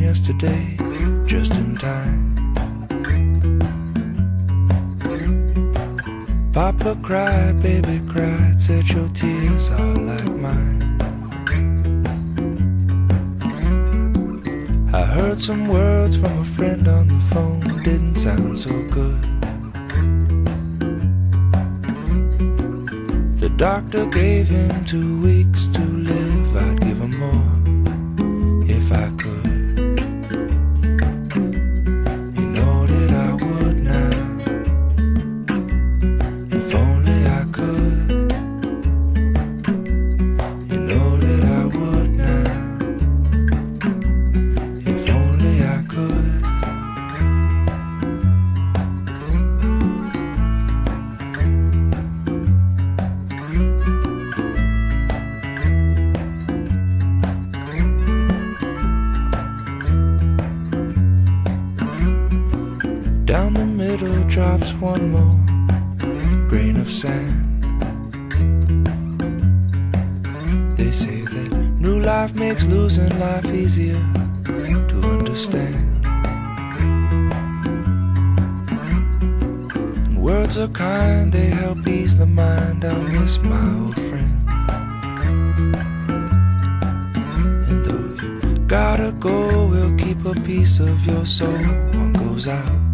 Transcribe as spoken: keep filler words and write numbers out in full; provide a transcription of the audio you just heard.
yesterday, just in time. Papa cried, baby cried, said your tears are like mine. I heard some words from a friend on the phone, didn't sound so good. The doctor gave him two weeks to live, I'd give him more if I could. You know that I would now, if only I could. You know that I would now, if only I could. Down the middle drops one more grain of sand. They say that new life makes losing life easier to understand. And words are kind, they help ease the mind. I'll miss my old friend. And though you gotta go, we'll keep a piece of your soul. One goes out,